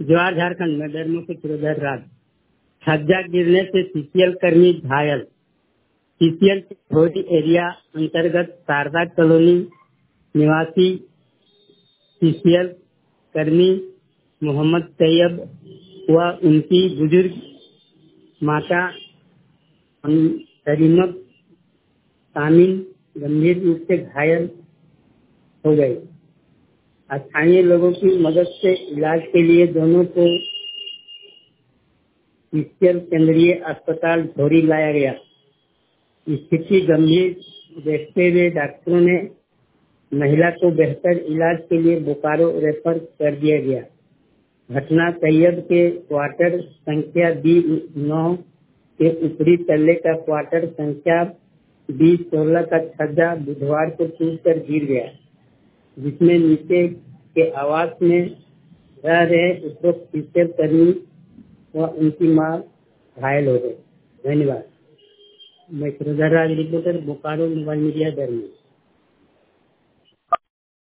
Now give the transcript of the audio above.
जवाहर झारखंड में डरमुख फिरोजर राज। छज्जा गिरने से सीसीएल कर्मी घायल। सीसीएल भोरी एरिया अंतर्गत शारदा कॉलोनी निवासी सीसीएल कर्मी मोहम्मद तैयब व उनकी बुजुर्ग माता करीमत तामीन गंभीर रूप से घायल हो गए। स्थानीय लोगों की मदद से इलाज के लिए दोनों को सीसीएल केंद्रीय अस्पताल भोरी लाया गया। स्थिति गंभीर देखते हुए डॉक्टरों ने महिला को बेहतर इलाज के लिए बोकारो रेफर कर दिया गया। घटना तैयब के क्वार्टर संख्या B9 के ऊपरी तल्ले का क्वार्टर संख्या B16 का छज्जा बुधवार को टूटकर गिर गया, जिसमें नीचे के आवास में रह रहे उपरोक्त सीसीएल कर्मी व उनकी मां घायल हो गए। धन्यवाद। मैं फिरोजर Raj, reporter, Bokaro mobile media, दरमी।